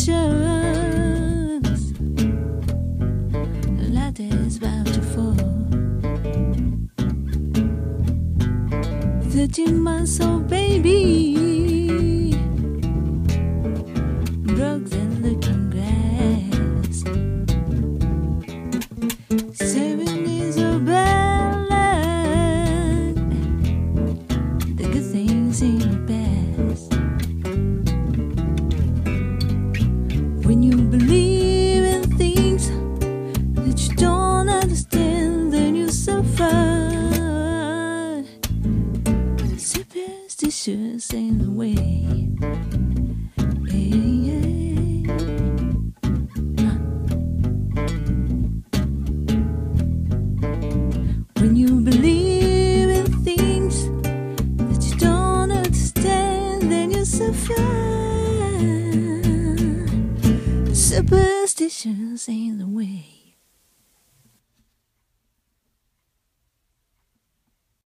superstitions. The light is about to fall. 13 months old baby, drugs and looking glass. 7 days of bad luck, the good things in the past. When you believe in things that you don't understand, then you suffer. Superstitious ain't the way. When you believe in things that you don't understand, then you suffer. Superstitious ain't the way.